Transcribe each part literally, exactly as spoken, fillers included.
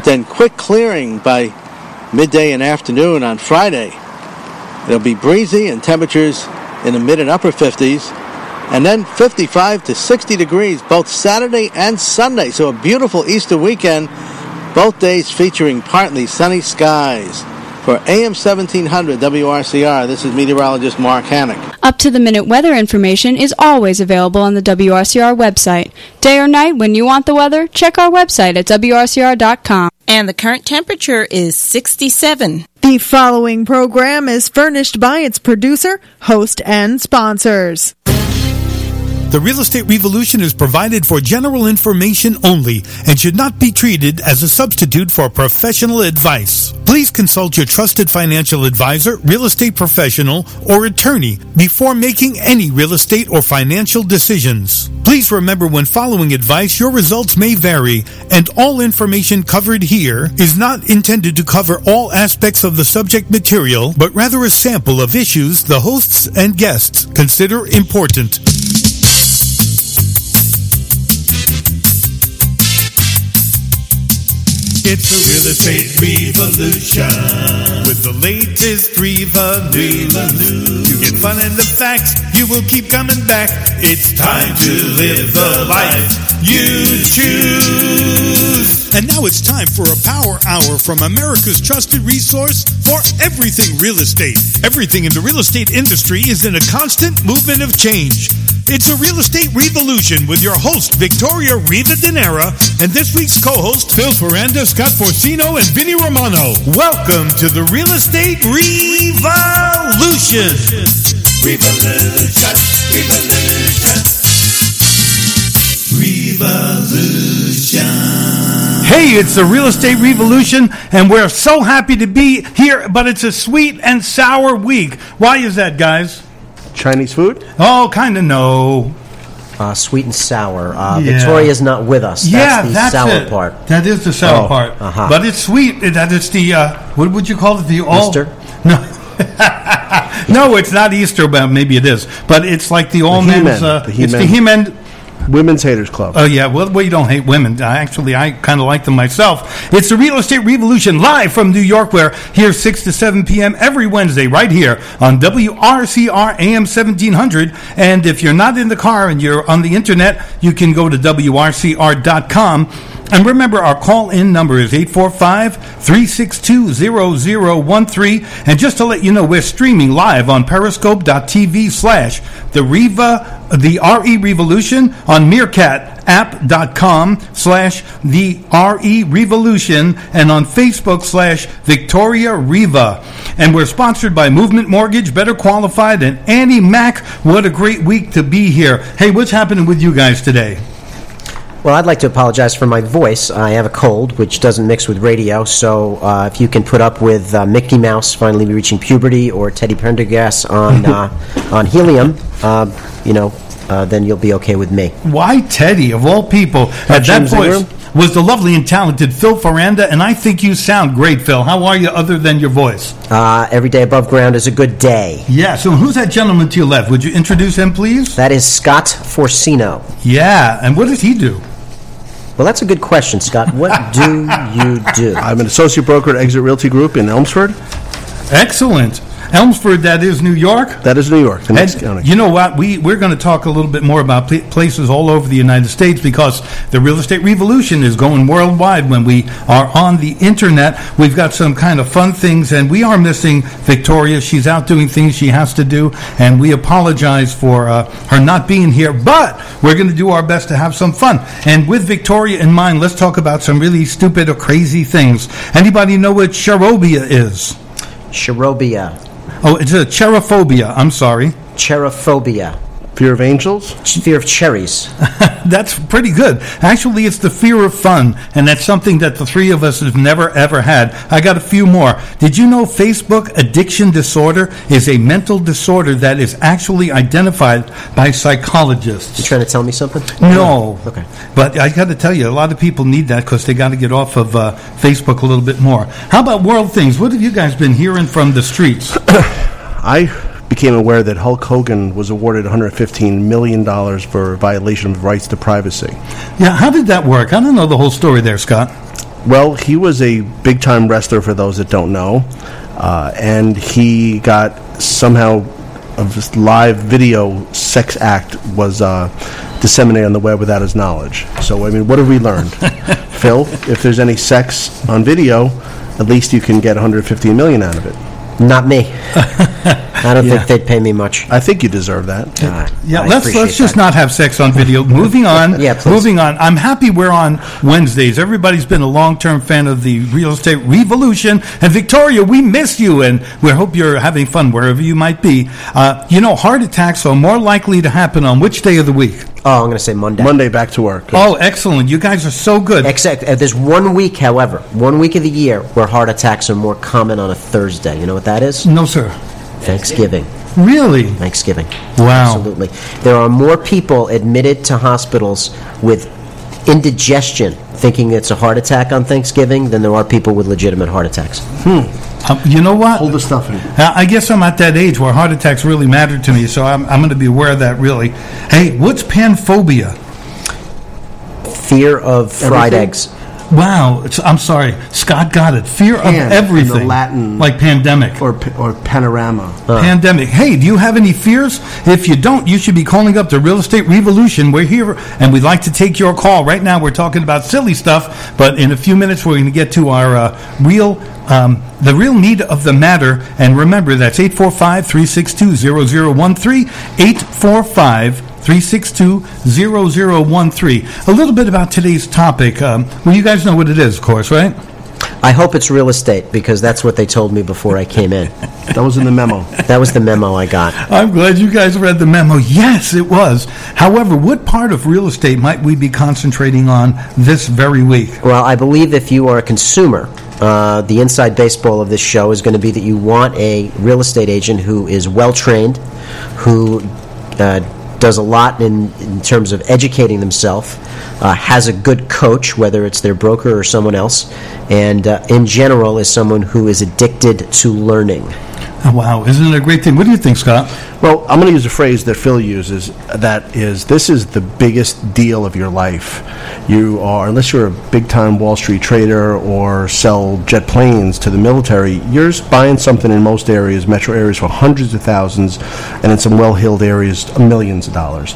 but then quick clearing by midday and afternoon on Friday. It'll be breezy and temperatures in the mid and upper fifties, and then fifty-five to sixty degrees both Saturday and Sunday. So a beautiful Easter weekend, both days featuring partly sunny skies. For A M seventeen hundred W R C R, this is meteorologist Mark Hannock. Up-to-the-minute weather information is always available on the W R C R website. Day or night, when you want the weather, check our website at W R C R dot com. And the current temperature is sixty-seven. The following program is furnished by its producer, host, and sponsors. The Real Estate Revolution is provided for general information only and should not be treated as a substitute for professional advice. Please consult your trusted financial advisor, real estate professional, or attorney before making any real estate or financial decisions. Please remember, when following advice, your results may vary, and all information covered here is not intended to cover all aspects of the subject material, but rather a sample of issues the hosts and guests consider important. It's a real estate revolution With the latest revolution. You get fun and the facts, you will keep coming back. It's time to live the life you choose. And now it's time for a power hour from America's trusted resource for everything real estate. Everything in the real estate industry is in a constant movement of change. It's a real estate revolution with your host, Victoria Riva Dinera, and this week's co-host, Phil Ferranda, Scott Forcino, and Vinny Romano. Welcome to the Real Estate Revolution. Revolution, revolution, revolution. Hey, it's the Real Estate Revolution, and we're so happy to be here, but it's a sweet and sour week. Why is that, guys? Chinese food? Oh, kind of no. Uh, sweet and sour. Uh, Yeah. Victoria's not with us. That's yeah, the that's sour it. part. That is the sour Oh, part. uh-huh. But it's sweet. That is the, uh, what would you call it? The all... Easter? No. No, it's not Easter, but maybe it is. But it's like the all men's... He-Men. Uh, The it's the He-Men. He-Men... Women's Haters Club. Oh, yeah. Well, well, you don't hate women. I Actually, I kind of like them myself. It's the Real Estate Revolution live from New York. We're here six to seven p.m. every Wednesday right here on W R C R A M seventeen hundred. And if you're not in the car and you're on the internet, you can go to W R C R dot com. And remember, our call-in number is eight four five, three six two, zero zero one three. And just to let you know, we're streaming live on periscope.tv slash the Riva, the R E Revolution, on meerkat app dot com slash the R E Revolution, and on Facebook slash Victoria Riva. And we're sponsored by Movement Mortgage, Better Qualified, and Annie Mac. What a great week to be here. Hey, what's happening with you guys today? Well, I'd like to apologize for my voice. I have a cold, which doesn't mix with radio, so uh, if you can put up with uh, Mickey Mouse finally reaching puberty or Teddy Pendergast on uh, on helium, uh, you know, uh, then you'll be okay with me. Why Teddy, of all people? At that voice was the lovely and talented Phil Ferranda, and I think you sound great, Phil. How are you other than your voice? Uh, every day above ground is a good day. Yeah, so who's that gentleman to your left? Would you introduce him, please? That is Scott Forcino. Yeah, and what does he do? Well, that's a good question, Scott. What do you do? I'm an associate broker at Exit Realty Group in Elmsford. Excellent. Elmsford, that is New York? That is New York, the next And county. you know what? We, we're going to talk a little bit more about pl- places all over the United States, because the real estate revolution is going worldwide when we are on the internet. We've got some kind of fun things, and we are missing Victoria. She's out doing things she has to do, and we apologize for uh, her not being here, but we're going to do our best to have some fun. And with Victoria in mind, let's talk about some really stupid or crazy things. Anybody know what cheirobia is? Cheirobia. Oh, it's a cherophobia. I'm sorry. Cherophobia. Fear of angels? Fear of cherries. That's pretty good. Actually, it's the fear of fun, and that's something that the three of us have never, ever had. I got a few more. Did you know Facebook addiction disorder is a mental disorder that is actually identified by psychologists? You trying to tell me something? No. Okay. But I got to tell you, a lot of people need that because they got to get off of uh, Facebook a little bit more. How about world things? What have you guys been hearing from the streets? I became aware that Hulk Hogan was awarded one hundred fifteen million dollars for violation of rights to privacy. Yeah, how did that work? I don't know the whole story there, Scott. Well, he was a big-time wrestler, for those that don't know, uh, and he got somehow a live video sex act was uh, disseminated on the web without his knowledge. So, I mean, what have we learned? Phil, if there's any sex on video, at least you can get one hundred fifteen million dollars out of it. Not me. I don't Yeah. think they'd pay me much. I think you deserve that. Uh, Yeah, I let's appreciate let's just that. not have sex on video. Moving on. Yeah, please. Moving on. I'm happy we're on Wednesdays. Everybody's been a long-term fan of the Real Estate Revolution. And Victoria, we miss you, and we hope you're having fun wherever you might be. Uh, you know, heart attacks are more likely to happen on which day of the week? Oh, I'm going to say Monday. Monday, back to work. Oh, excellent. You guys are so good. Except uh, there's one week, however, one week of the year where heart attacks are more common on a Thursday. You know what that is? No, sir. Thanksgiving. Really? Thanksgiving. Wow. Absolutely. There are more people admitted to hospitals with indigestion thinking it's a heart attack on Thanksgiving than there are people with legitimate heart attacks. Um, you know what? Hold the stuff in. Uh, I guess I'm at that age where heart attacks really matter to me, so I'm, I'm going to be aware of that, really. Hey, what's panphobia? Fear of fried Everything? eggs. Wow. It's, I'm sorry. Scott got it. Fear Pan, of everything. in the Latin- Like pandemic. Or p- or panorama. Pandemic. Hey, do you have any fears? If you don't, you should be calling up the Real Estate Revolution. We're here, and we'd like to take your call. Right now, we're talking about silly stuff, but in a few minutes, we're going to get to our uh, real, um, the real need of the matter. And remember, that's eight four five, three six two, zero zero one three, eight four five, three six two, zero zero one three. A little bit about today's topic. Um, well, you guys know what it is, of course, right? I hope it's real estate because that's what they told me before I came in. That was in the memo. That was the memo I got. I'm glad you guys read the memo. Yes, it was. However, what part of real estate might we be concentrating on this very week? Well, I believe if you are a consumer, uh, the inside baseball of this show is going to be that you want a real estate agent who is well-trained, who uh, does a lot in, in terms of educating themselves, uh, has a good coach, whether it's their broker or someone else, and uh, in general is someone who is addicted to learning. Oh, wow, isn't it a great thing? What do you think, Scott? Well, I'm going to use a phrase that Phil uses. That is, this is the biggest deal of your life. You are, unless you're a big-time Wall Street trader or sell jet planes to the military, you're buying something in most areas, metro areas, for hundreds of thousands, and in some well-heeled areas, millions of dollars.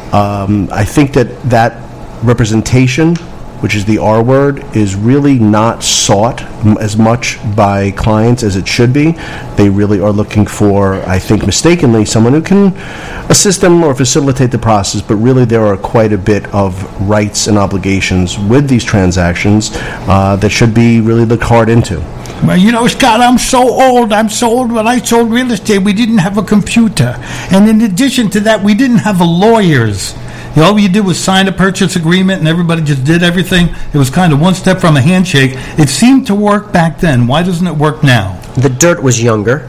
Um, I think that that representation, which is the R word, is really not sought m- as much by clients as it should be. They really are looking for, I think mistakenly, someone who can assist them or facilitate the process, but really there are quite a bit of rights and obligations with these transactions uh, that should be really looked hard into. Well, you know, Scott, I'm so old. I'm so old. When I sold real estate, we didn't have a computer. And in addition to that, we didn't have a lawyers. You know, all you did was sign a purchase agreement, and everybody just did everything. It was kind of one step from a handshake. It seemed to work back then. Why doesn't it work now? The dirt was younger.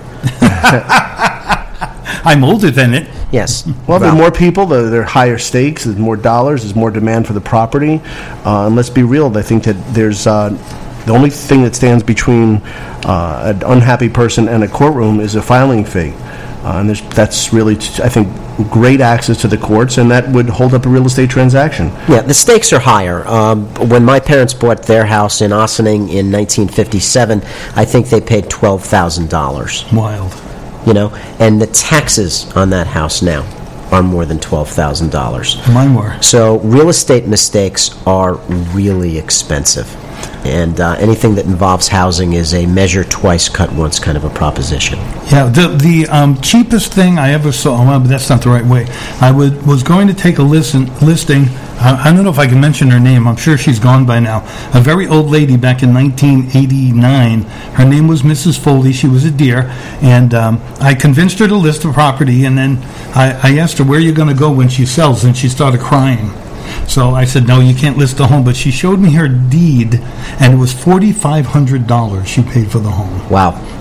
I'm older than it. Yes. Well, there are more people, there there are higher stakes, there's more dollars, there's more demand for the property. Uh, and let's be real, I think that there's uh, the only thing that stands between uh, an unhappy person and a courtroom is a filing fee. Uh, and there's, that's really, t- I think, great access to the courts, and that would hold up a real estate transaction. Yeah, the stakes are higher. Um, when my parents bought their house in Ossining in nineteen fifty-seven, I think they paid twelve thousand dollars. Wild. You know, and the taxes on that house now are more than twelve thousand dollars. Mine were. So real estate mistakes are really expensive. And uh, anything that involves housing is a measure twice, cut once kind of a proposition. Yeah, the the um, cheapest thing I ever saw, well, but that's not the right way. I would, was going to take a listen, listing, I, I don't know if I can mention her name, I'm sure she's gone by now, a very old lady back in nineteen eighty-nine. Her name was Missus Foley, she was a dear, and um, I convinced her to list the property, and then I, I asked her, where are you going to go when she sells, and she started crying. So I said, no, you can't list the home. But she showed me her deed, and it was four thousand five hundred dollars she paid for the home. Wow. Yeah.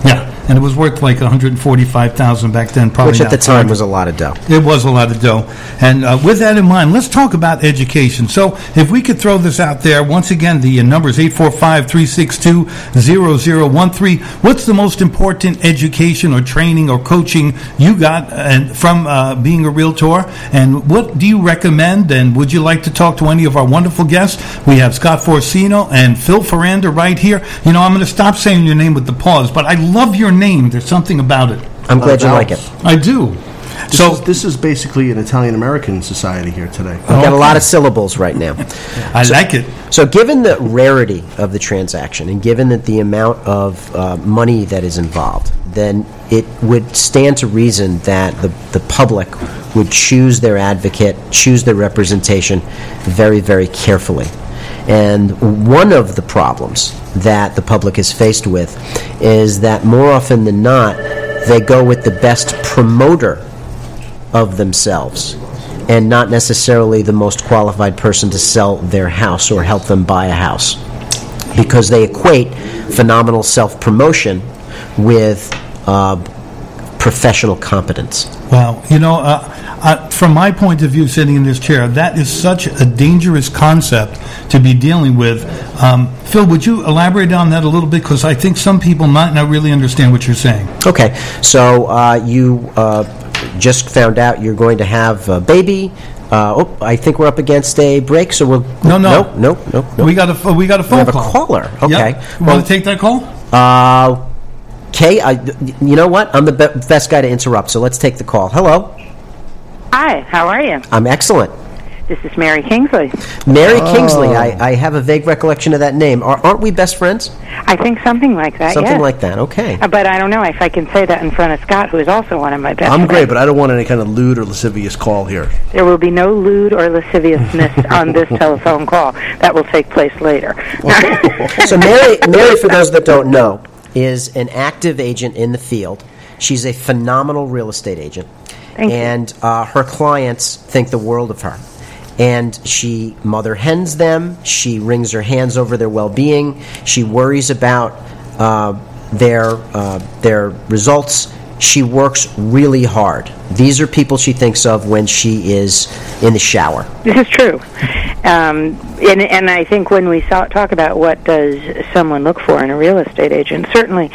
and it was worth like one hundred forty-five thousand dollars back then. Probably Which at not the time five. was a lot of dough. It was a lot of dough. And uh, with that in mind, let's talk about education. So if we could throw this out there, once again, the uh, number is eight four five, three six two, zero zero one three. What's the most important education or training or coaching you got and from uh, being a realtor? And what do you recommend? And would you like to talk to any of our wonderful guests? We have Scott Forcino and Phil Ferranda right here. You know, I'm going to stop saying your name with the pause, but I love your name. There's something about it. I'm glad you like it. I do. This So is, this is basically an Italian-American society here today. We've got a lot of syllables right now. I like it. So given the rarity of the transaction and given that the amount of uh, money that is involved, then it would stand to reason that the, the public would choose their advocate, choose their representation very, very carefully. And one of the problems that the public is faced with is that more often than not, they go with the best promoter of themselves and not necessarily the most qualified person to sell their house or help them buy a house, because they equate phenomenal self-promotion with uh, professional competence. Wow. You know, uh, uh, from my point of view, sitting in this chair, that is such a dangerous concept to be dealing with. Um, Phil, would you elaborate on that a little bit? Because I think some people might not really understand what you're saying. Okay. So uh, you uh, just found out you're going to have a baby. Uh, oh, I think we're up against a break, so we'll... No, no. Nope, nope, nope. nope. We got a, we got a phone we have call. a caller. Okay. Yep. You want to take that call? Uh... Kay, I, you know what? I'm the be- best guy to interrupt, so let's take the call. Hello. Hi, how are you? I'm excellent. This is Mary Kingsley. Mary Oh. Kingsley. I, I have a vague recollection of that name. Are, aren't we best friends? I think something like that, Something yes. like that, okay. Uh, But I don't know if I can say that in front of Scott, who is also one of my best I'm friends. great, but I don't want any kind of lewd or lascivious call here. There will be no lewd or lasciviousness on this telephone call. That will take place later. So Mary, Mary, for those that don't know, is an active agent in the field. She's a phenomenal real estate agent. Thank you. And uh, her clients think the world of her. And she mother hens them. She wrings her hands over their well-being. She worries about uh, their uh, their results. She works really hard. These are people she thinks of when she is in the shower. This is true. Um, and, and I think when we saw, talk about what does someone look for in a real estate agent, certainly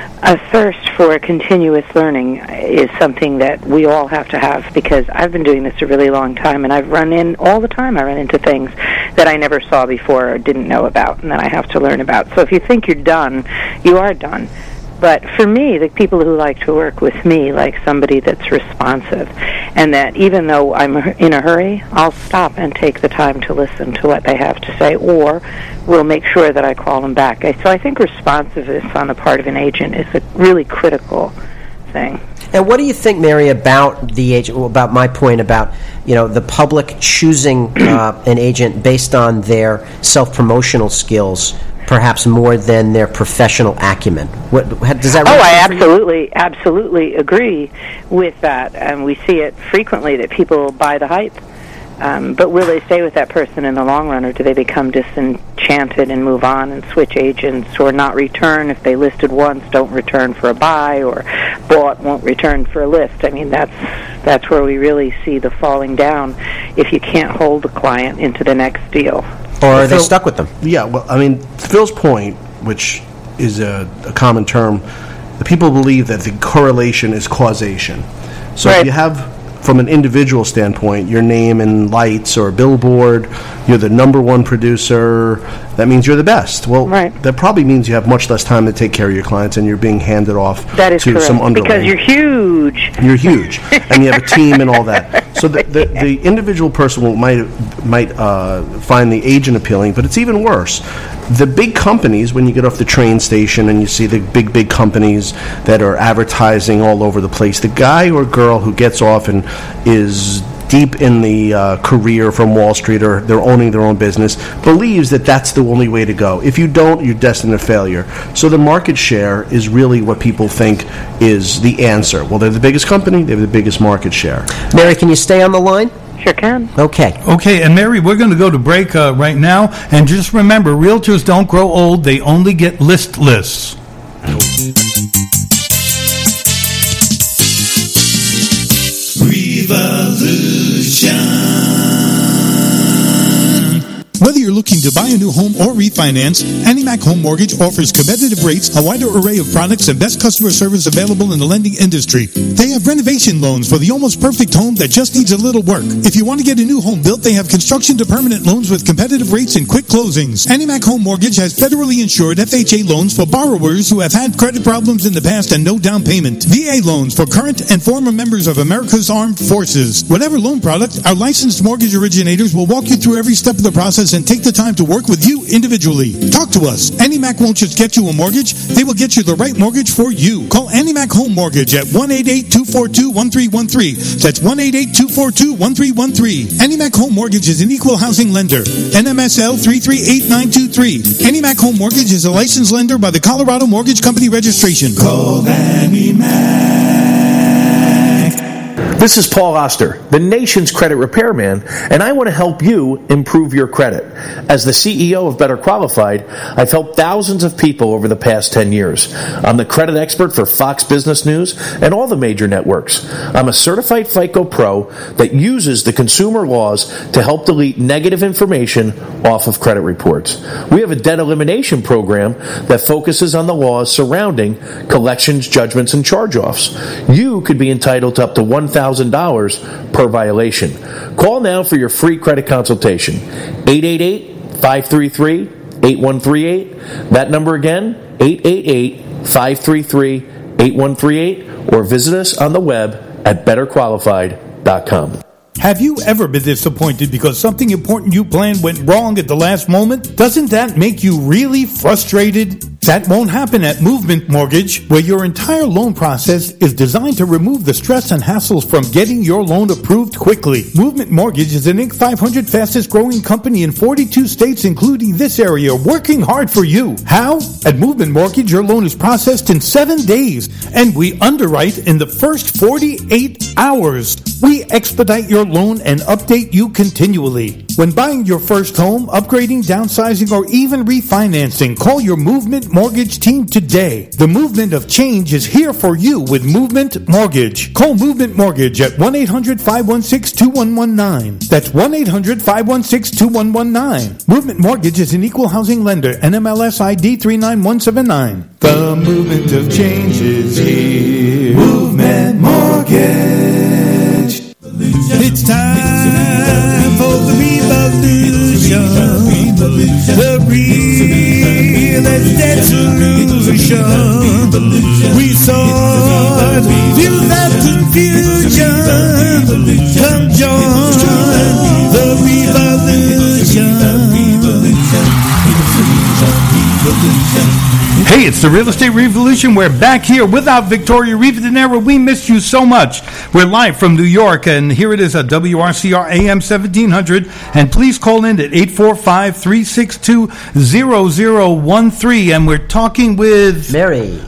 a thirst for continuous learning is something that we all have to have, because I've been doing this a really long time, and I've run in, all the time I run into things that I never saw before or didn't know about and that I have to learn about. So if you think you're done, you are done. But for me, the people who like to work with me like somebody that's responsive, and that even though I'm in a hurry, I'll stop and take the time to listen to what they have to say, or we'll make sure that I call them back. So I think responsiveness on the part of an agent is a really critical thing. And what do you think, Mary, about the agent? About my point about, you know, the public choosing uh, an agent based on their self-promotional skills, perhaps more than their professional acumen. What does that? Oh, I register for you? absolutely, absolutely agree with that, and we see it frequently that people buy the hype. Um, but will they stay with that person in the long run, or do they become disenchanted and move on and switch agents, or not return if they listed once, don't return for a buy, or bought, won't return for a list? I mean, that's that's where we really see the falling down if you can't hold the client into the next deal. Or are they Phil- stuck with them? Yeah, well, I mean, Phil's point, which is a, a common term, the people believe that the correlation is causation. So Right. if you have, from an individual standpoint, your name in lights or a billboard, you're the number one producer, that means you're the best. Well, Right. that probably means you have much less time to take care of your clients, and you're being handed off That is to correct, some underling. because you're huge. You're huge, and you have a team and all that. So the the, the individual person will, might might uh, find the agent appealing, but it's even worse. The big companies, when you get off the train station and you see the big big companies that are advertising all over the place, the guy or girl who gets off and is deep in the uh, career from Wall Street, or they're owning their own business, believes that that's the only way to go. If you don't, you're destined to failure. So the market share is really what people think is the answer. Well, they're the biggest company, they have the biggest market share. Mary, can you stay on the line? Sure can. Okay. Okay, and Mary, we're going to go to break uh, right now. And just remember, realtors don't grow old. They only get list lists. Whether you're looking to buy a new home or refinance, AnnieMac Home Mortgage offers competitive rates, a wider array of products, and best customer service available in the lending industry. They have renovation loans for the almost perfect home that just needs a little work. If you want to get a new home built, they have construction to permanent loans with competitive rates and quick closings. AnnieMac Home Mortgage has federally insured F H A loans for borrowers who have had credit problems in the past and no down payment. V A loans for current and former members of America's Armed Forces. Whatever loan product, our licensed mortgage originators will walk you through every step of the process and take the time to work with you individually. Talk to us. AnnieMac won't just get you a mortgage, they will get you the right mortgage for you. Call AnnieMac Home Mortgage at one eight eight, two four two, one three one three. That's one eight eight, two four two, one three one three. AnnieMac Home Mortgage is an equal housing lender. N M S L three three eight nine two three. AnnieMac Home Mortgage is a licensed lender by the Colorado Mortgage Company Registration. Call AnnieMac. This is Paul Oster, the nation's credit repairman, and I want to help you improve your credit. As the C E O of Better Qualified, I've helped thousands of people over the past ten years. I'm the credit expert for Fox Business News and all the major networks. I'm a certified FICO Pro that uses the consumer laws to help delete negative information off of credit reports. We have a debt elimination program that focuses on the laws surrounding collections, judgments, and charge-offs. You could be entitled to up to one thousand dollars per violation. Call now for your free credit consultation. eight eight eight, five three three, eight one three eight. That number again, eight eight eight, five three three, eight one three eight, or visit us on the web at better qualified dot com. Have you ever been disappointed because something important you planned went wrong at the last moment? Doesn't that make you really frustrated? That won't happen at Movement Mortgage, where your entire loan process is designed to remove the stress and hassles from getting your loan approved quickly. Movement Mortgage is an Inc five hundred fastest growing company in forty-two states, including this area, working hard for you. How? At Movement Mortgage, your loan is processed in seven days, and we underwrite in the first forty-eight hours. We expedite your loan and update you continually. When buying your first home, upgrading, downsizing, or even refinancing, call your Movement Mortgage team today. The movement of change is here for you with Movement Mortgage. Call Movement Mortgage at one eight hundred, five one six, two one one nine. That's one eight hundred, five one six, two one one nine. Movement Mortgage is an equal housing lender, N M L S I D three nine one seven nine. The movement of change is here. Movement Mortgage. It's time for the revolution. The real estate solution. We sort through that confusion. Come join the revolution. Hey, it's the Real Estate Revolution. We're back here without Victoria Rivadeneira. We missed you so much. We're live from New York, and here it is at W R C R A M seventeen hundred. And please call in at eight four five, three six two, zero zero one three. And we're talking with... Mary.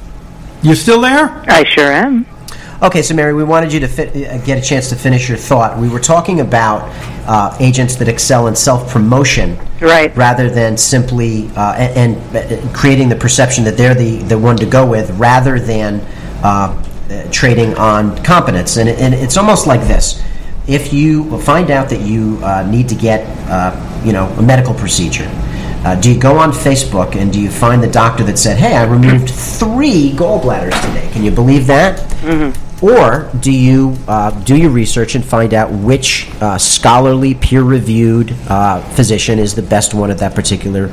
You still there? I sure am. Okay, so Mary, we wanted you to fit, uh, get a chance to finish your thought. We were talking about uh, agents that excel in self-promotion, right, rather than simply uh, and, and creating the perception that they're the, the one to go with, rather than uh, uh, trading on competence. And, and it's almost like this: if you find out that you uh, need to get, uh, you know, a medical procedure. Uh, do you go on Facebook and do you find the doctor that said, hey, I removed three gallbladders today? Can you believe that? Mm-hmm. Or do you uh, do your research and find out which uh, scholarly, peer-reviewed uh, physician is the best one at that particular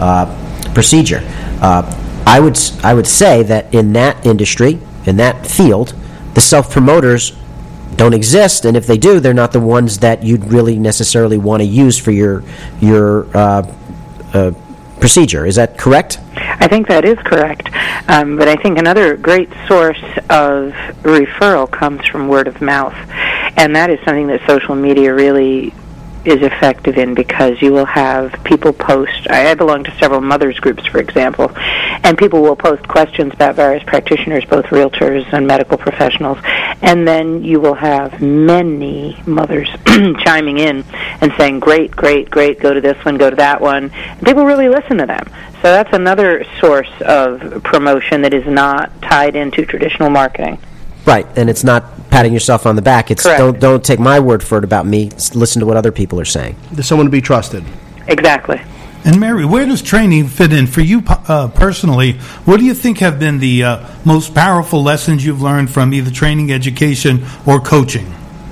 uh, procedure? Uh, I would I would say that in that industry, in that field, the self-promoters don't exist, and if they do, they're not the ones that you'd really necessarily want to use for your your uh, uh, procedure. Is that correct? I think that is correct. Um, but I think another great source of referral comes from word of mouth. And that is something that social media really is effective in, because you will have people post. I belong to several mothers groups, for example, and people will post questions about various practitioners, both realtors and medical professionals, and then you will have many mothers chiming in and saying, great, great, great, go to this one, go to that one. And people really listen to them. So that's another source of promotion that is not tied into traditional marketing. Right, and it's not patting yourself on the back. It's Correct. don't don't take my word for it about me. Listen to what other people are saying. There's someone to be trusted. Exactly. And Mary, where does training fit in for you uh, personally? What do you think have been the uh, most powerful lessons you've learned from either training, education, or coaching?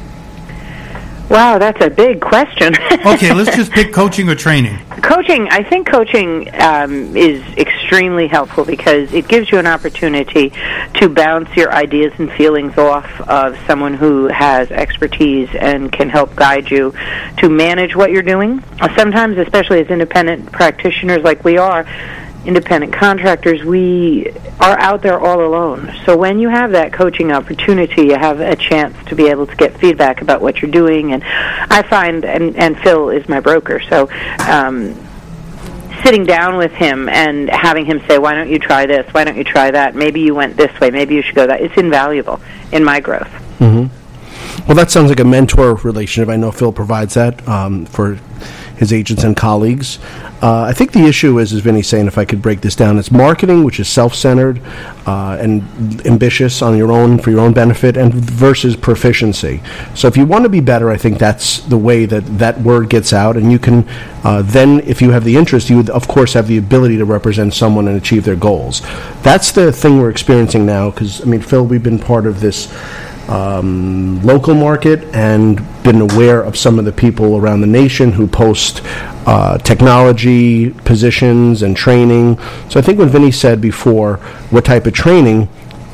Wow, that's a big question. Okay, let's just pick coaching or training. Coaching, I think coaching um, is extremely helpful because it gives you an opportunity to bounce your ideas and feelings off of someone who has expertise and can help guide you to manage what you're doing. Sometimes, especially as independent practitioners like we are, independent contractors, we are out there all alone. So when you have that coaching opportunity, you have a chance to be able to get feedback about what you're doing. And I find, and, and Phil is my broker, so um, sitting down with him and having him say, why don't you try this, why don't you try that, maybe you went this way, maybe you should go that, it's invaluable in my growth. Mm-hmm. Well, that sounds like a mentor relationship. I know Phil provides that um, for his agents and colleagues. Uh, I think the issue is, as Vinny's saying, if I could break this down, it's marketing, which is self-centered uh, and ambitious on your own, for your own benefit, and versus proficiency. So if you want to be better, I think that's the way that that word gets out, and you can uh, then, if you have the interest, you would, of course, have the ability to represent someone and achieve their goals. That's the thing we're experiencing now, because, I mean, Phil, we've been part of this Um, local market and been aware of some of the people around the nation who post uh, technology positions and training. So I think when Vinny said before what type of training,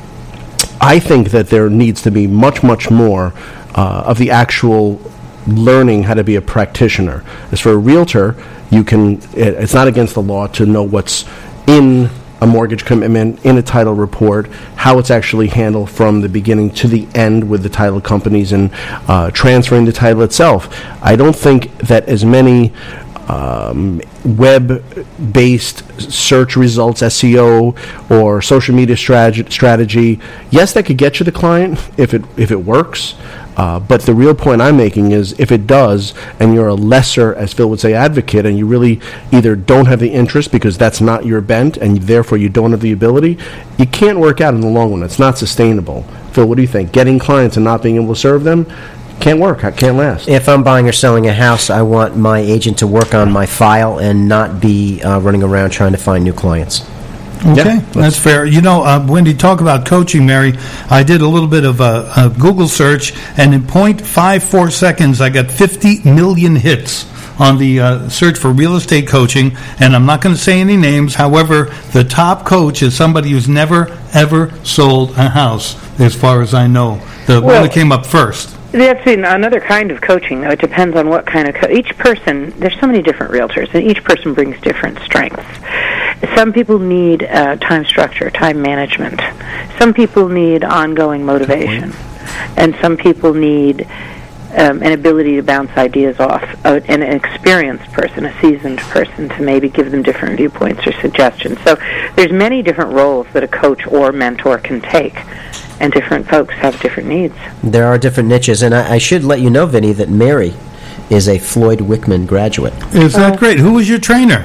I think that there needs to be much, much more uh, of the actual learning how to be a practitioner. As for a realtor, you can, it, it's not against the law to know what's in a mortgage commitment, in a title report, how it's actually handled from the beginning to the end with the title companies and uh, transferring the title itself. I don't think that as many um, web-based search results, S E O, or social media strategy, strategy, yes, that could get you the client if it if it works. Uh, but the real point I'm making is if it does, and you're a lesser, as Phil would say, advocate, and you really either don't have the interest because that's not your bent, and therefore you don't have the ability, you can't work out in the long run. It's not sustainable. Phil, what do you think? Getting clients and not being able to serve them can't work. Can't last. If I'm buying or selling a house, I want my agent to work on my file and not be uh, running around trying to find new clients. Okay, yep, that's fair. You know, uh, when you talk about coaching, Mary, I did a little bit of a, a Google search, and in point five four seconds, I got fifty million hits on the uh, search for real estate coaching, and I'm not going to say any names. However, the top coach is somebody who's never, ever sold a house, as far as I know. The well, one that came up first. That's another kind of coaching, though. It depends on what kind of co- each person. There's so many different realtors, and each person brings different strengths. Some people need uh, time structure, time management. Some people need ongoing motivation, and some people need um, an ability to bounce ideas off uh, an experienced person, a seasoned person, to maybe give them different viewpoints or suggestions. So there's many different roles that a coach or mentor can take. And different folks have different needs. There are different niches, and I, I should let you know, Vinny, that Mary is a Floyd Wickman graduate. Is that uh, great? Who was your trainer?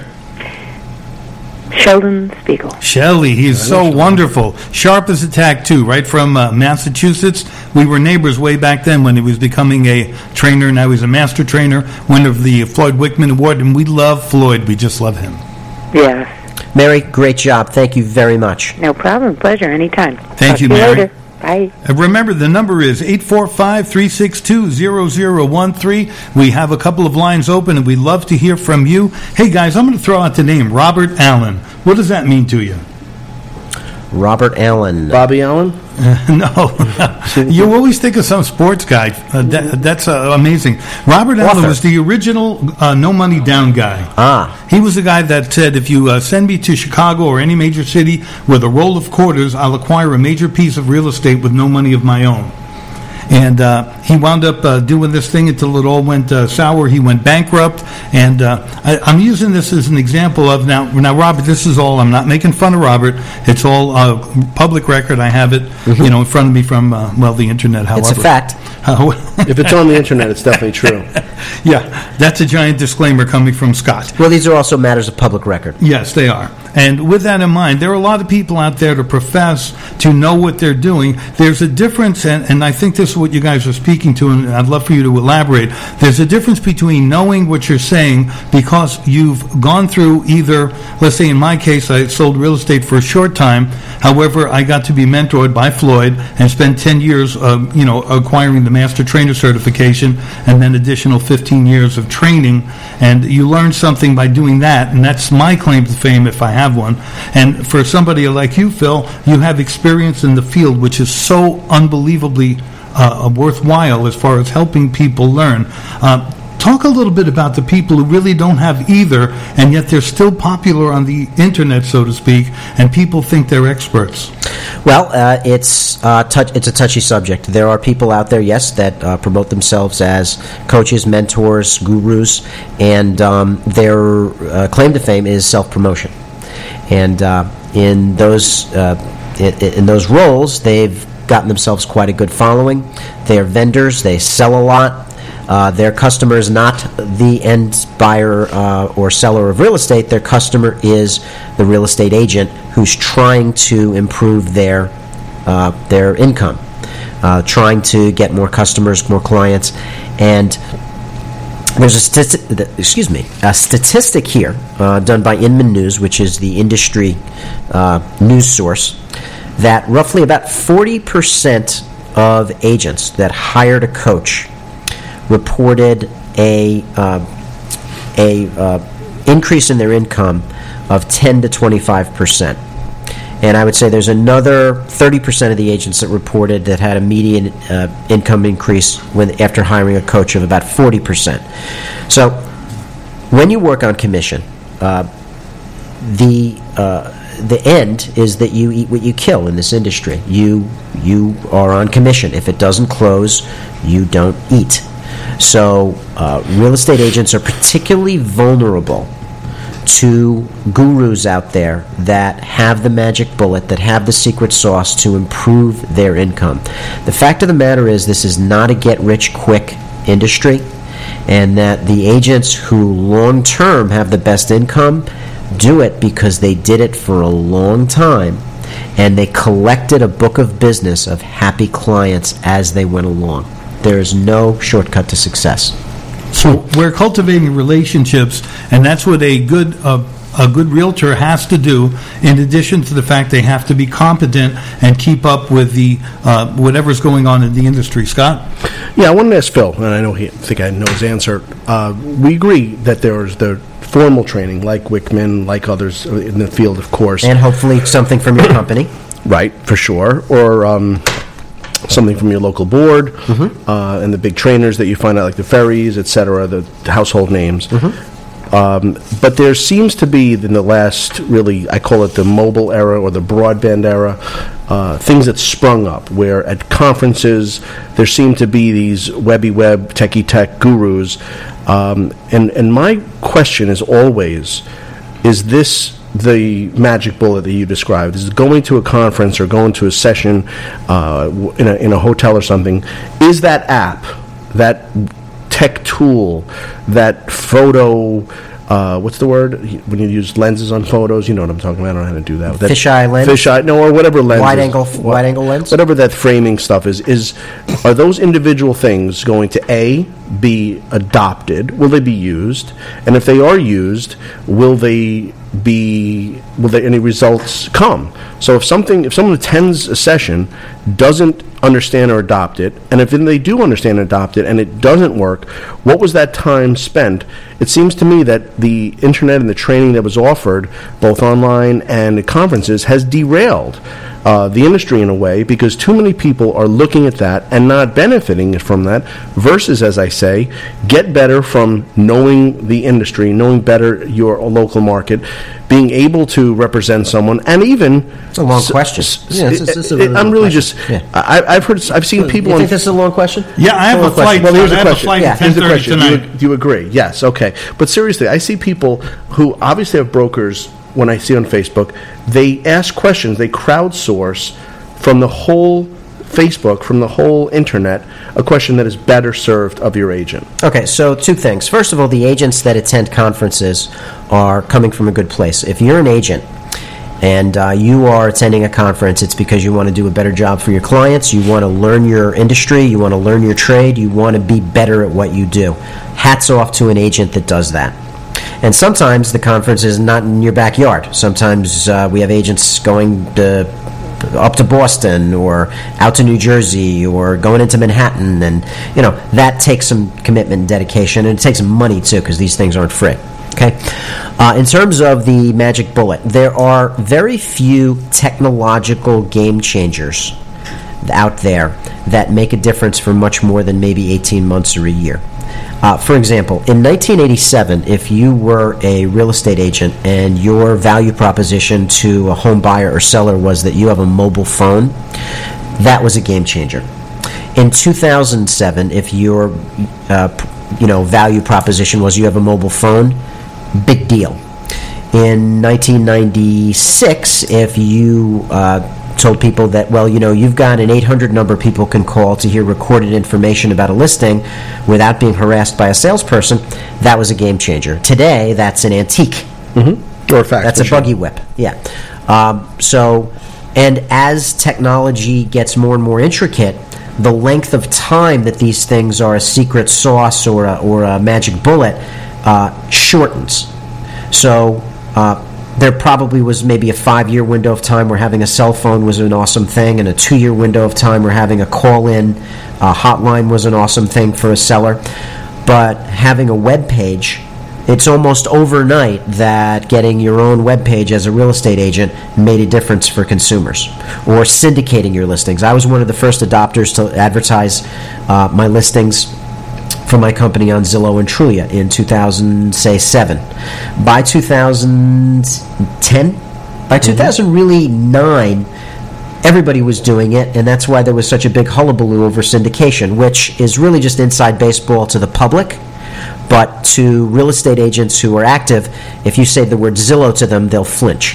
Sheldon Spiegel. Shelley, he's so Sheldon. Wonderful. Sharp as a tack, too, right from uh, Massachusetts. We were neighbors way back then when he was becoming a trainer. Now he's a master trainer, winner of the Floyd Wickman Award, and we love Floyd. We just love him. Yes. Mary, great job. Thank you very much. No problem. Pleasure. Anytime. Thank Talk you, to you Mary. Later. Bye. Uh, remember, the number is eight four five, three six two, zero zero one three. We have a couple of lines open, and we'd love to hear from you. Hey, guys, I'm going to throw out the name Robert Allen. What does that mean to you? Robert Allen. Bobby Allen? Uh, no. You always think of some sports guy. Uh, that, that's uh, amazing. Robert Author. Allen was the original uh, No Money Down guy. Ah. He was the guy that said, if you uh, send me to Chicago or any major city with a roll of quarters, I'll acquire a major piece of real estate with no money of my own. And uh, he wound up uh, doing this thing until it all went uh, sour. He went bankrupt. And uh, I, I'm using this as an example of, now, now, Robert, this is all, I'm not making fun of Robert. It's all uh, public record. I have it, mm-hmm. you know, in front of me from, uh, well, the Internet, however. It's a fact. Uh, if it's on the Internet, it's definitely true. Yeah, that's a giant disclaimer coming from Scott. Well, these are also matters of public record. Yes, they are. And with that in mind, there are a lot of people out there to profess to know what they're doing. There's a difference, and, and I think this is what you guys are speaking to, and I'd love for you to elaborate. There's a difference between knowing what you're saying because you've gone through either, let's say in my case, I sold real estate for a short time. However, I got to be mentored by Floyd and spent ten years, uh, you know, acquiring the Master Trainer certification and then additional fifteen years of training. And you learn something by doing that, and that's my claim to fame if I have one. And for somebody like you, Phil, you have experience in the field, which is so unbelievably uh, worthwhile as far as helping people learn. Uh, talk a little bit about the people who really don't have either, and yet they're still popular on the internet, so to speak, and people think they're experts. Well, uh, it's uh, touch, it's a touchy subject. There are people out there, yes, that uh, promote themselves as coaches, mentors, gurus, and um, their uh, claim to fame is self-promotion. And uh, in those uh, in, in those roles, they've gotten themselves quite a good following. They are vendors. They sell a lot. Uh, their customer is not the end buyer uh, or seller of real estate. Their customer is the real estate agent who's trying to improve their uh, their income, uh, trying to get more customers, more clients. And there's a stati- excuse me a statistic here uh, done by Inman News, which is the industry uh, news source, that roughly about forty percent of agents that hired a coach reported a uh, a uh, increase in their income of ten to twenty-five percent. And I would say there's another thirty percent of the agents that reported that had a median uh, income increase when after hiring a coach of about forty percent. So when you work on commission, uh, the uh, the end is that you eat what you kill in this industry. You you are on commission. If it doesn't close, you don't eat. So uh, real estate agents are particularly vulnerable to gurus out there that have the magic bullet, that have the secret sauce to improve their income. The fact of the matter is this is not a get-rich-quick industry, and that the agents who long-term have the best income do it because they did it for a long time, and they collected a book of business of happy clients as they went along. There is no shortcut to success. So we're cultivating relationships, and that's what a good uh, a good realtor has to do. In addition to the fact they have to be competent and keep up with the uh, whatever's going on in the industry. Scott? Yeah, I wanted to ask Phil, and I know he I think I know his answer. Uh, we agree that there's the formal training, like Wickman, like others in the field, of course, and hopefully something from your company, right? For sure, or. Um, something from your local board, mm-hmm. uh, and the big trainers that you find out, like the Ferries, et cetera, the, the household names. Mm-hmm. Um, but there seems to be, in the last, really, I call it the mobile era or the broadband era, uh, things that sprung up, where at conferences there seem to be these webby web, techie tech gurus. Um, and, and my question is always, is this the magic bullet that you described? Is going to a conference or going to a session uh, in, a, in a hotel or something, is that app, that tech tool, that photo, uh, what's the word? When you use lenses on photos, you know what I'm talking about. I don't know how to do that. that fisheye lens? Fisheye, no, or whatever lens. Wide is, angle, what, wide angle lens? Whatever that framing stuff is, is, are those individual things going to A, be adopted? Will they be used? And if they are used, will they be will there any results come? So if something if someone attends a session, doesn't understand or adopt it, and if then they do understand and adopt it and it doesn't work, what was that time spent? It seems to me that the internet and the training that was offered both online and at conferences has derailed uh, the industry in a way, because too many people are looking at that and not benefiting from that, versus, as I say, get better from knowing the industry, knowing better your local market, being able to represent someone, and even it's a long s- question. S- yeah, it's, it's, it's a really I'm really question. just. Yeah. I, I've heard. I've seen so people. You think on, this is a long question? Yeah, I have a, a flight. Well, here's I a have question. a flight Yeah. at Here's ten the thirty question. tonight. Do you, do you agree? Yes. Okay. But seriously, I see people who obviously have brokers. When I see on Facebook, they ask questions. They crowdsource from the whole Facebook, from the whole internet, a question that is better served of your agent. Okay, so two things. First of all, the agents that attend conferences are coming from a good place. If you're an agent and uh, you are attending a conference, it's because you want to do a better job for your clients, you want to learn your industry, you want to learn your trade, you want to be better at what you do. Hats off to an agent that does that. And sometimes the conference is not in your backyard. Sometimes uh, we have agents going to, up to Boston or out to New Jersey or going into Manhattan, and you know that takes some commitment and dedication, and it takes some money too, because these things aren't free. Okay. Uh, in terms of the Magic Bullet, there are very few technological game changers out there that make a difference for much more than maybe eighteen months or a year. Uh, for example, in nineteen eighty-seven, if you were a real estate agent and your value proposition to a home buyer or seller was that you have a mobile phone, that was a game changer. In two thousand seven, if your uh, you know value proposition was you have a mobile phone, big deal. In nineteen ninety-six, if you uh, told people that, well, you know, you've got an eight hundred number people can call to hear recorded information about a listing without being harassed by a salesperson, that was a game changer. Today, that's an antique. Mm-hmm. Or a fact. That's a buggy whip. Yeah. Um, so, and as technology gets more and more intricate, the length of time that these things are a secret sauce or a, or a magic bullet uh, shortens. So, uh, there probably was maybe a five-year window of time where having a cell phone was an awesome thing, and a two-year window of time where having a call-in uh, hotline was an awesome thing for a seller. But having a web page, it's almost overnight that getting your own web page as a real estate agent made a difference for consumers. Or syndicating your listings. I was one of the first adopters to advertise uh, my listings for my company on Zillow and Trulia in two thousand, say, seven. By two thousand ten, by two thousand really nine, everybody was doing it, and that's why there was such a big hullabaloo over syndication, which is really just inside baseball to the public. But to real estate agents who are active, if you say the word Zillow to them, they'll flinch.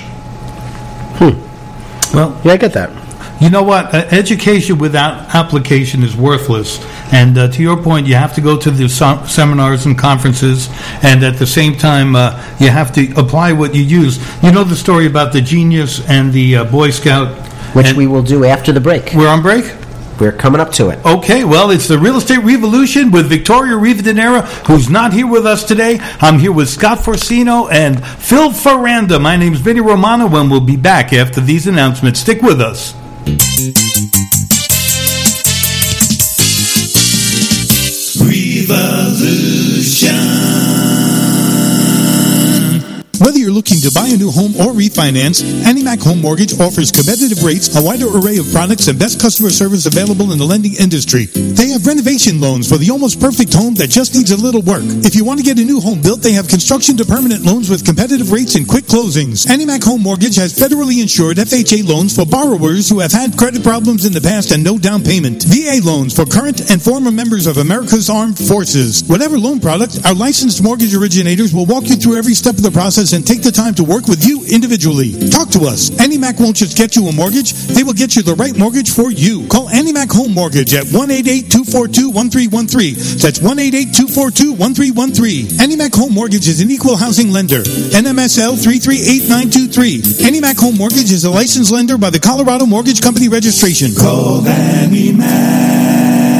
Hmm. Well, yeah, I get that. You know what? Uh, education without application is worthless. And uh, to your point, you have to go to the so- seminars and conferences, and at the same time, uh, you have to apply what you use. You know the story about the genius and the uh, Boy Scout? Which we will do after the break. We're on break? We're coming up to it. Okay, well, it's the Real Estate Revolution with Victoria Rivadeneira, who's not here with us today. I'm here with Scott Forcino and Phil Ferranda. My name's Vinny Romano, and we'll be back after these announcements. Stick with us. Revolution. Whether you're looking to buy a new home or refinance, AnnieMac Home Mortgage offers competitive rates, a wider array of products, and best customer service available in the lending industry. They have renovation loans for the almost perfect home that just needs a little work. If you want to get a new home built, they have construction to permanent loans with competitive rates and quick closings. AnnieMac Home Mortgage has federally insured F H A loans for borrowers who have had credit problems in the past and no down payment. V A loans for current and former members of America's Armed Forces. Whatever loan product, our licensed mortgage originators will walk you through every step of the process and take the time to work with you individually. Talk to us. AnnieMac won't just get you a mortgage, they will get you the right mortgage for you. Call AnnieMac Home Mortgage at one eight eight, two four two, one three one three. That's one eight eight, two four two, one three one three. AnnieMac Home Mortgage is an equal housing lender. N M S L three three eight nine two three. AnnieMac Home Mortgage is a licensed lender by the Colorado Mortgage Company Registration. Call AnnieMac.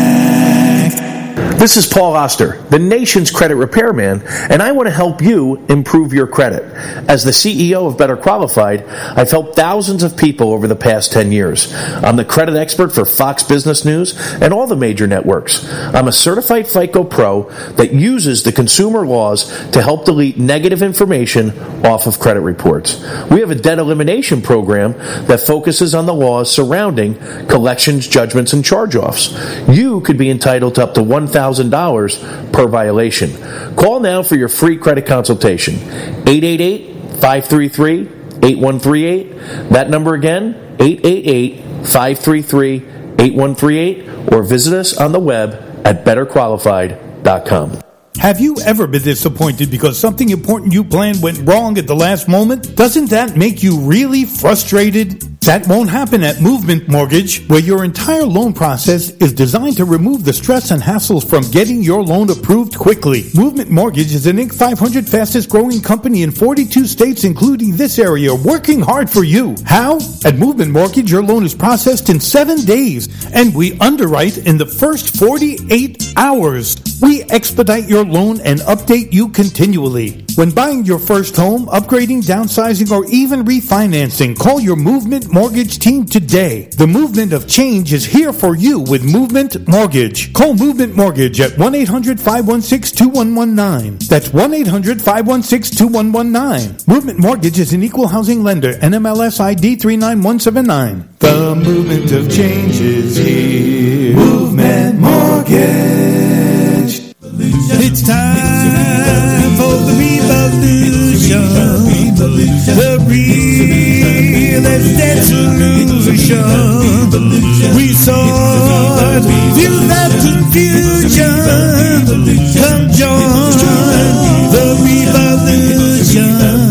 This is Paul Oster, the nation's credit repairman, and I want to help you improve your credit. As the C E O of Better Qualified, I've helped thousands of people over the past ten years. I'm the credit expert for Fox Business News and all the major networks. I'm a certified FICO Pro that uses the consumer laws to help delete negative information off of credit reports. We have a debt elimination program that focuses on the laws surrounding collections, judgments, and charge-offs. You could be entitled to up to one thousand dollars per violation. Call now for your free credit consultation. eight eight eight, five three three, eight one three eight. That number again, eight eight eight, five three three, eight one three eight, or visit us on the web at better qualified dot com. Have you ever been disappointed because something important you planned went wrong at the last moment? Doesn't that make you really frustrated? That won't happen at Movement Mortgage, where your entire loan process is designed to remove the stress and hassles from getting your loan approved quickly. Movement Mortgage is an Inc five hundred fastest growing company in forty-two states, including this area, working hard for you. How? At Movement Mortgage, your loan is processed in seven days, and we underwrite in the first forty-eight hours. We expedite your loan and update you continually. When buying your first home, upgrading, downsizing, or even refinancing, call your Movement Mortgage team today. The movement of change is here for you with Movement Mortgage. Call Movement Mortgage at one eight hundred five one six two one one nine. That's one eight hundred five one six two one one nine. Movement Mortgage is an equal housing lender, N M L S I D three nine one seven nine. The movement of change is here. Movement Mortgage. It's time for the revolution. The real estate solution. Resort, feel that confusion. Come join the revolution.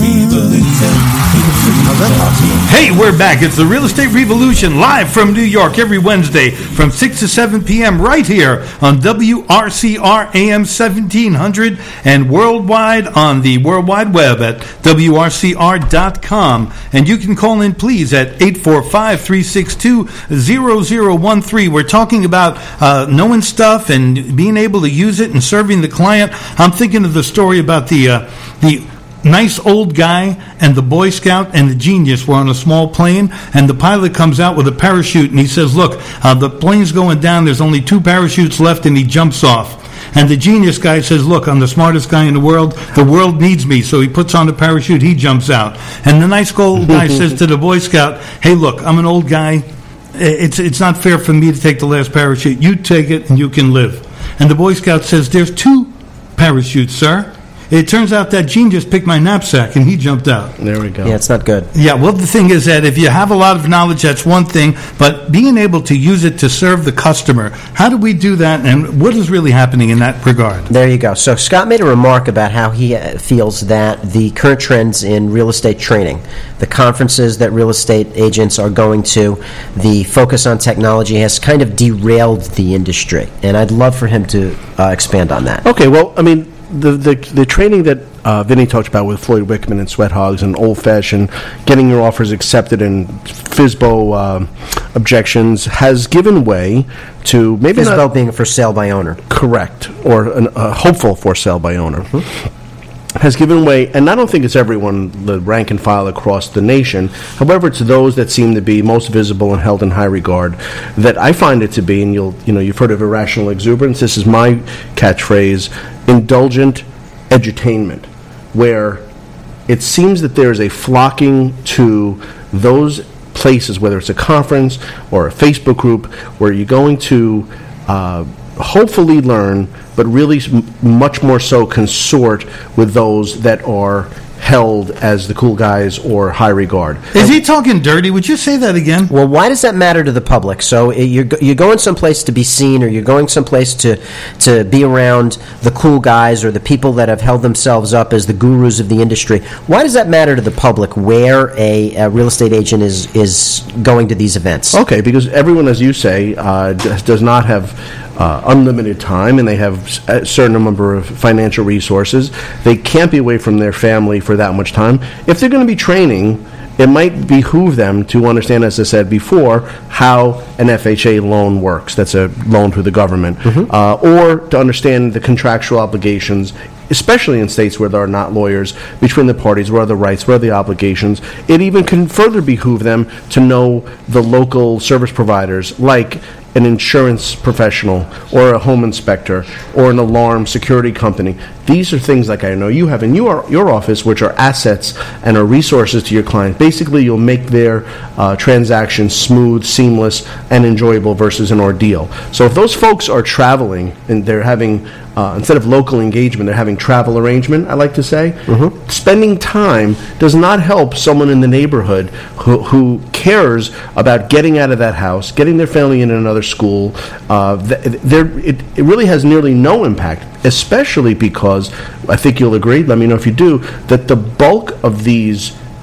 Hey, we're back. It's the Real Estate Revolution, live from New York every Wednesday from six to seven p.m. right here on W R C R A M seventeen hundred and worldwide on the World Wide Web at W R C R dot com. And you can call in, please, at eight four five, three six two, zero zero one three. We're talking about uh, knowing stuff and being able to use it and serving the client. I'm thinking of the story about the uh, the nice old guy and the Boy Scout and the genius were on a small plane, and the pilot comes out with a parachute and he says, look, uh, the plane's going down, there's only two parachutes left, and he jumps off. And the genius guy says, look, I'm the smartest guy in the world, the world needs me. So he puts on the parachute, he jumps out. And the nice old guy says to the Boy Scout, hey, look, I'm an old guy, it's it's not fair for me to take the last parachute, you take it and you can live. And the Boy Scout says, there's two parachutes, sir. It turns out that Gene just picked my knapsack and he jumped out. There we go. Yeah, it's not good. Yeah, well, the thing is that if you have a lot of knowledge, that's one thing, but being able to use it to serve the customer, how do we do that, and what is really happening in that regard? There you go. So Scott made a remark about how he uh, feels that the current trends in real estate training, the conferences that real estate agents are going to, the focus on technology has kind of derailed the industry. And I'd love for him to uh, expand on that. Okay, well, I mean, The, the the training that uh, Vinny talked about with Floyd Wickman and Sweat Hogs and old-fashioned getting your offers accepted and F S B O uh, objections has given way to maybe F S B O not, being a for sale by owner. Correct, or an, a hopeful for sale by owner. Mm-hmm. Has given way, and I don't think it's everyone, the rank and file across the nation. However, it's those that seem to be most visible and held in high regard that I find it to be, and you'll, you know, you've heard of irrational exuberance. This is my catchphrase: indulgent edutainment, where it seems that there is a flocking to those places, whether it's a conference or a Facebook group, where you're going to uh, hopefully learn, but really m- much more so consort with those that are held as the cool guys or high regard. Is he talking dirty? Would you say that again? Well, why does that matter to the public? So it, you're, you're going someplace to be seen, or you're going someplace to, to be around the cool guys or the people that have held themselves up as the gurus of the industry. Why does that matter to the public where a, a real estate agent is, is going to these events? Okay, because everyone, as you say, uh, d- does not have Uh, unlimited time, and they have a certain number of financial resources. They can't be away from their family for that much time. If they're going to be training, it might behoove them to understand, as I said before, how an F H A loan works. That's a loan through the government. Mm-hmm. Uh, or to understand the contractual obligations, especially in states where there are not lawyers, between the parties. What are the rights? What are the obligations? It even can further behoove them to know the local service providers, like an insurance professional or a home inspector or an alarm security company. These are things like I know you have in your, your office, which are assets and are resources to your client. Basically, you'll make their uh, transactions smooth, seamless, and enjoyable versus an ordeal. So if those folks are traveling and they're having, uh, instead of local engagement, they're having travel arrangement, I like to say, mm-hmm. spending time does not help someone in the neighborhood who, who cares about getting out of that house, getting their family in another school. Uh, th- there, it, it really has nearly no impact, especially because, I think you'll agree, let me know if you do, that the bulk of these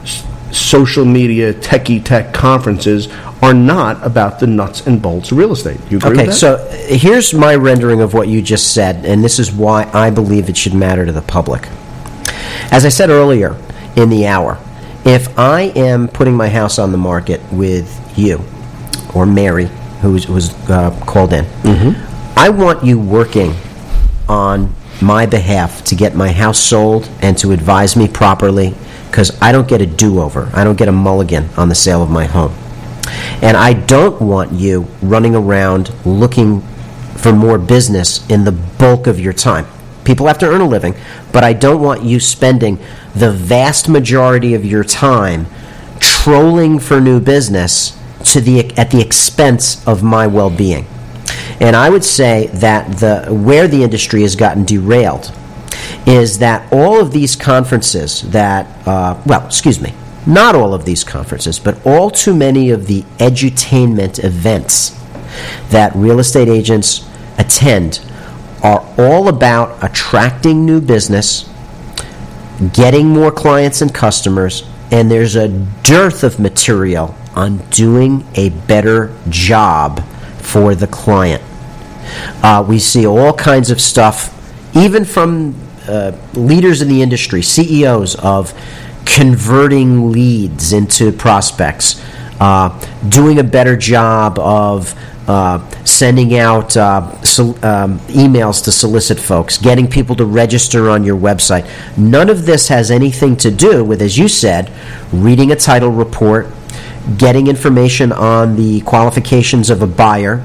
social media, techie tech conferences are not about the nuts and bolts of real estate. You agree Okay, with that? so uh, here's my rendering of what you just said, and this is why I believe it should matter to the public. As I said earlier in the hour, if I am putting my house on the market with you or Mary, who was, was uh, called in, mm-hmm. I want you working on my behalf to get my house sold and to advise me properly, because I don't get a do-over. I don't get a mulligan on the sale of my home. And I don't want you running around looking for more business in the bulk of your time. People have to earn a living, but I don't want you spending the vast majority of your time trolling for new business to the at the expense of my well-being. And I would say that the where the industry has gotten derailed is that all of these conferences that, uh, well, excuse me, not all of these conferences, but all too many of the edutainment events that real estate agents attend are all about attracting new business, getting more clients and customers, and there's a dearth of material on doing a better job for the client. Uh, we see all kinds of stuff, even from uh, leaders in the industry, C E Os, of converting leads into prospects, uh, doing a better job of uh, sending out uh, sol- um, emails to solicit folks, getting people to register on your website. None of this has anything to do with, as you said, reading a title report, getting information on the qualifications of a buyer,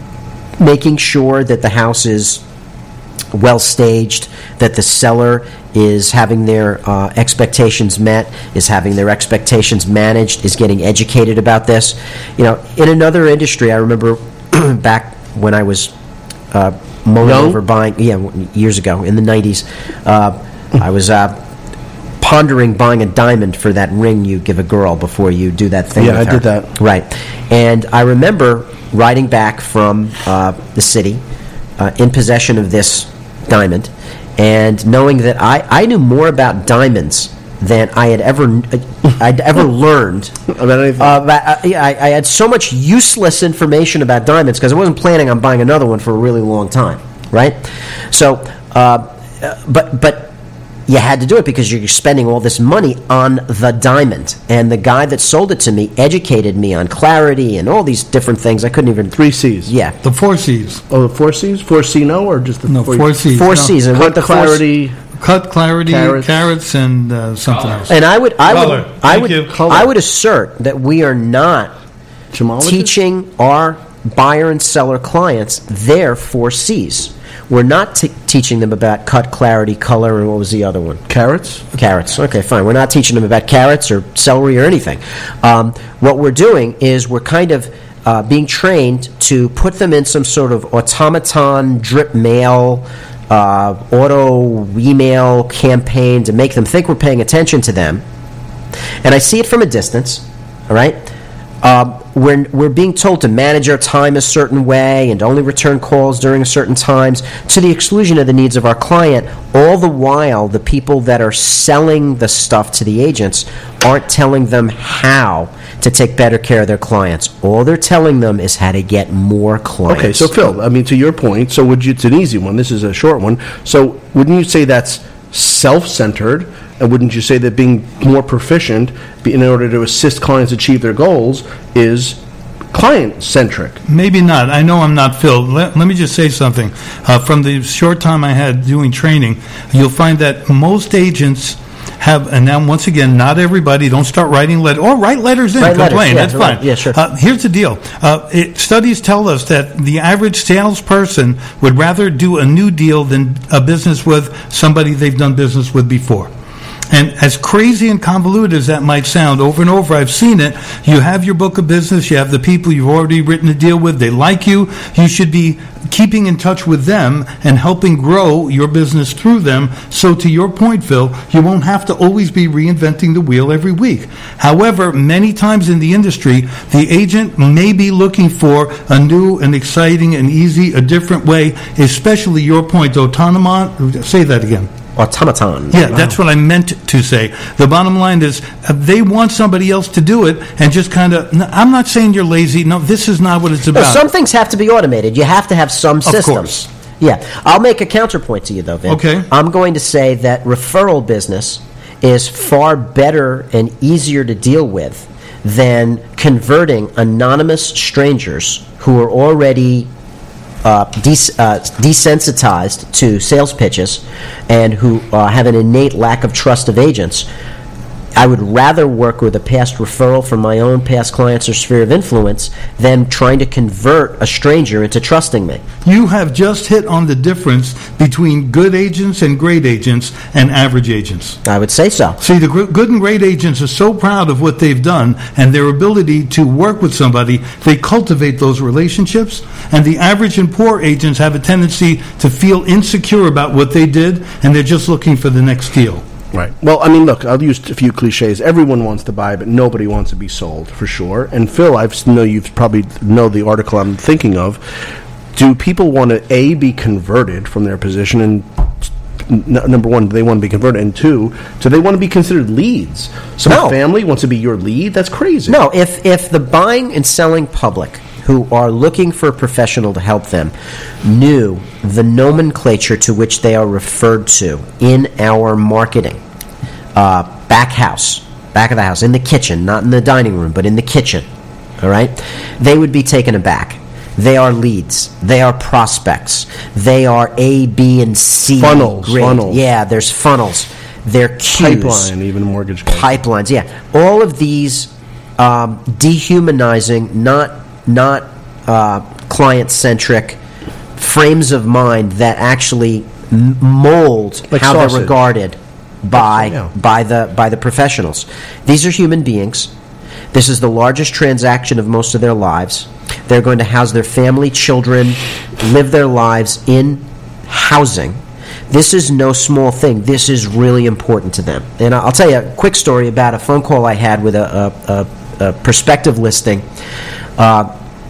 making sure that the house is well staged, that the seller is having their uh, expectations met, is having their expectations managed, is getting educated about this. You know, in another industry, I remember back when I was uh, mulling Young? over buying, yeah, years ago in the nineties, uh, I was uh, pondering buying a diamond for that ring you give a girl before you do that thing Yeah, with I her. did that. Right. And I remember riding back from uh, the city uh, in possession of this diamond, and knowing that I, I knew more about diamonds than I had ever I'd ever learned about anything. Uh, but, uh, yeah, I, I had so much useless information about diamonds because I wasn't planning on buying another one for a really long time, right? So, uh, but but. You had to do it because you're spending all this money on the diamond. And the guy that sold it to me educated me on clarity and all these different things. I couldn't even... Three C's. Yeah. The four C's. Oh, the four C's? Four C no, or just the No, four, four C's. Four no. C's. And Cut, what the clarity... Cut, clarity, Carrots. carrots, and uh, something else. And I would... I Color. would, I Thank would, you. I would assert that we are not Gemologist? teaching our buyer and seller clients their four C's. We're not t- teaching them about cut, clarity, color, and what was the other one? Carrots? Carrots. Okay, fine. We're not teaching them about carrots or celery or anything. Um, what we're doing is we're kind of uh, being trained to put them in some sort of automaton, drip mail, uh, auto email campaign to make them think we're paying attention to them. And I see it from a distance, all right? Um, we're, we're being told to manage our time a certain way and to only return calls during certain times to the exclusion of the needs of our client. All the while, the people that are selling the stuff to the agents aren't telling them how to take better care of their clients. All they're telling them is how to get more clients. Okay, so Phil, I mean, to your point, so would you, it's an easy one. This is a short one. So wouldn't you say that's self-centered? And wouldn't you say that being more proficient in order to assist clients achieve their goals is client-centric? Maybe not. I know I'm not Phil. Let, let me just say something. Uh, from the short time I had doing training, you'll find that most agents have, and now once again, not everybody, don't start writing letters, or write letters in, Write letters, complain, yeah, that's right, fine. yeah, sure. Uh, here's the deal. Uh, it, studies tell us that the average salesperson would rather do a new deal than a business with somebody they've done business with before. And as crazy and convoluted as that might sound, over and over I've seen it, you have your book of business, you have the people you've already written a deal with, they like you, you should be keeping in touch with them and helping grow your business through them. So to your point, Phil, you won't have to always be reinventing the wheel every week. However, many times in the industry, the agent may be looking for a new and exciting and easy, a different way, especially your point, autonomon, say that again. automaton. Yeah, wow. That's what I meant to say. The bottom line is uh, they want somebody else to do it and just kind of, no, I'm not saying you're lazy. No, this is not what it's about. No, some things have to be automated. You have to have some systems. Of course. Yeah. I'll make a counterpoint to you, though, Vin. Okay. I'm going to say that referral business is far better and easier to deal with than converting anonymous strangers who are already uh, des- uh, desensitized to sales pitches and who uh, have an innate lack of trust of agents. I would rather work with a past referral from my own past clients or sphere of influence than trying to convert a stranger into trusting me. You have just hit on the difference between good agents and great agents and average agents. I would say so. See, the gr- good and great agents are so proud of what they've done and their ability to work with somebody, they cultivate those relationships. And the average and poor agents have a tendency to feel insecure about what they did, and they're just looking for the next deal. Right. Well, I mean, look, I'll use a few cliches. Everyone wants to buy, but nobody wants to be sold, for sure. And Phil, I know you've probably know the article I'm thinking of. Do people want to, A, be converted from their position, and n- number one, do they want to be converted? And two, do they want to be considered leads? Some No. family wants to be your lead? That's crazy. No, if if the buying and selling public who are looking for a professional to help them knew the nomenclature to which they are referred to in our marketing, uh, back house, back of the house, in the kitchen, not in the dining room, but in the kitchen, all right, they would be taken aback. They are leads. They are prospects. They are A, B, and C. Funnels. Grid. Funnels. Yeah, there's funnels. They're queues. Pipeline, even mortgage guys. Pipelines, yeah. All of these um, dehumanizing, not not uh, client-centric frames of mind that actually m- mold Like how sausage. they're regarded by Yeah. by the by the professionals. These are human beings. This is the largest transaction of most of their lives. They're going to house their family, children, live their lives in housing. This is no small thing. This is really important to them. And I'll tell you a quick story about a phone call I had with a, a, a, a prospective listing. Uh,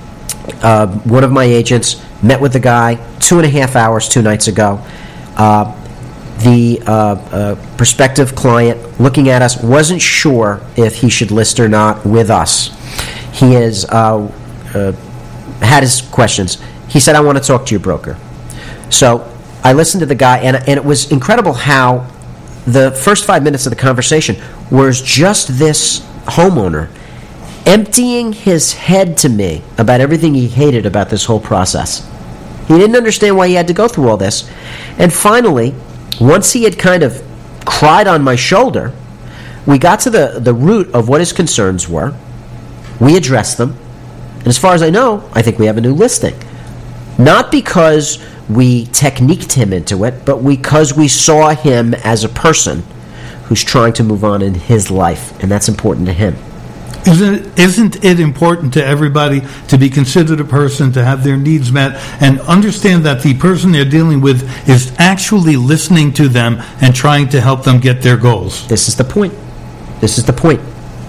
uh, one of my agents met with the guy two and a half hours two nights ago. Uh, the uh, uh, prospective client looking at us wasn't sure if he should list or not with us. He has uh, uh, had his questions. He said, I want to talk to your broker. So I listened to the guy, and, and it was incredible how the first five minutes of the conversation was just this homeowner emptying his head to me about everything he hated about this whole process. He didn't understand why he had to go through all this. And finally, once he had kind of cried on my shoulder, we got to the, the root of what his concerns were. We addressed them. And as far as I know, I think we have a new listing. Not because we techniqued him into it, but because we saw him as a person who's trying to move on in his life. And that's important to him. Isn't it, isn't it important to everybody to be considered a person, to have their needs met, and understand that the person they're dealing with is actually listening to them and trying to help them get their goals? This is the point. This is the point.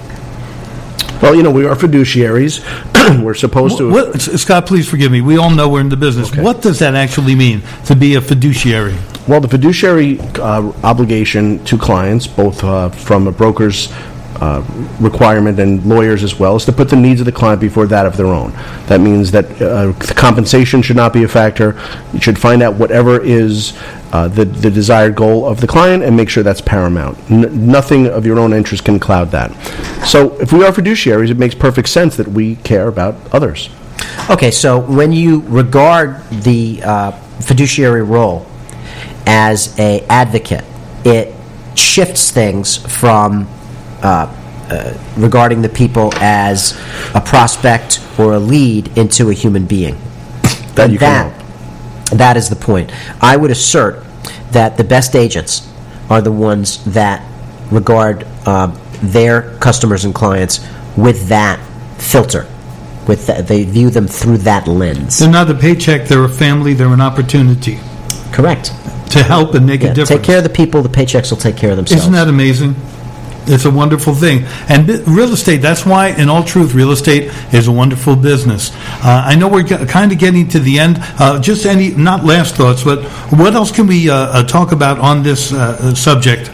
Well, you know, we are fiduciaries. We're supposed to... What, Scott, please forgive me. We all know we're in the business. Okay. What does that actually mean, to be a fiduciary? Well, the fiduciary uh, obligation to clients, both uh, from a broker's Uh, requirement and lawyers as well, is to put the needs of the client before that of their own. That means that uh, compensation should not be a factor. You should find out whatever is uh, the, the desired goal of the client and make sure that's paramount. N- nothing of your own interest can cloud that. So if we are fiduciaries, it makes perfect sense that we care about others. Okay, so when you regard the uh, fiduciary role as a advocate, it shifts things from Uh, uh, regarding the people as a prospect or a lead into a human being. That you that, can that is the point. I would assert that the best agents are the ones that regard uh, their customers and clients with that filter. With that, they view them through that lens. They're not a paycheck, they're a family, they're an opportunity. Correct. To help and make Yeah, a difference. take care of the people, the paychecks will take care of themselves. Isn't that amazing? It's a wonderful thing. And bi- real estate, that's why, in all truth, real estate is a wonderful business. Uh, I know we're g- kind of getting to the end. Uh, just any, not last thoughts, but what else can we uh, uh, talk about on this uh, subject?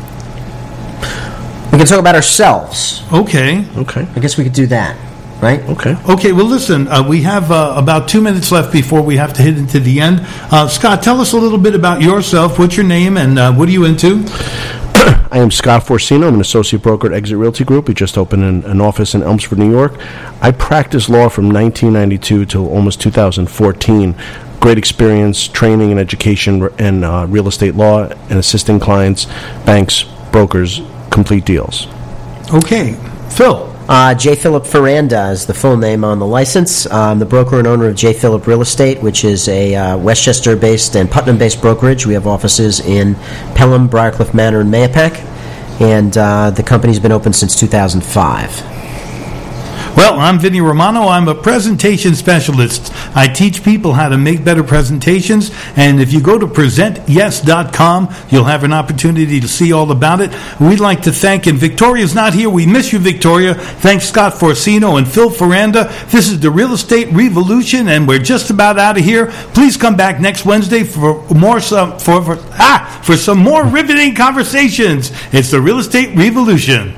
We can talk about ourselves. Okay. Okay. I guess we could do that, right? Okay. Okay, well, listen, uh, we have uh, about two minutes left before we have to hit into the end. Uh, Scott, tell us a little bit about yourself. What's your name, and uh, what are you into? I am Scott Forsino. I'm an associate broker at Exit Realty Group. We just opened an, an office in Elmsford, New York. I practiced law from nineteen ninety-two till almost two thousand fourteen. Great experience, training and education in uh, real estate law and assisting clients, banks, brokers, complete deals. Okay. Phil. Uh, J. Philip Ferranda is the full name on the license. I'm the broker and owner of J. Philip Real Estate, which is a uh, Westchester-based and Putnam-based brokerage. We have offices in Pelham, Briarcliff Manor, and Mayapack, and uh, the company's been open since two thousand five. Well, I'm Vinny Romano. I'm a presentation specialist. I teach people how to make better presentations, and if you go to present yes dot com, you'll have an opportunity to see all about it. We'd like to thank, and Victoria's not here. We miss you, Victoria. Thanks, Scott Forsino and Phil Ferranda. This is the Real Estate Revolution, and we're just about out of here. Please come back next Wednesday for more some for, for ah for some more riveting conversations. It's the Real Estate Revolution.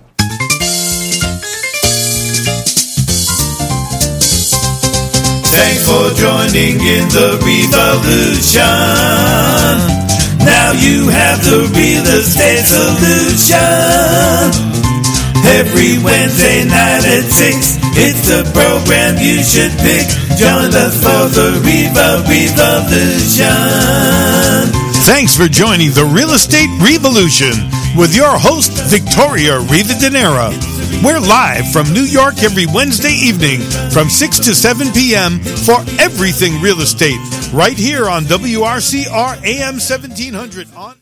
Thanks for joining in the revolution. Now you have the real estate solution. Every Wednesday night at six, it's the program you should pick. Join us for the Revo Revolution. Thanks for joining the Real Estate Revolution with your host, Victoria Rivadeneira. We're live from New York every Wednesday evening from six to seven p.m. for everything real estate, right here on W R C R A M seventeen hundred on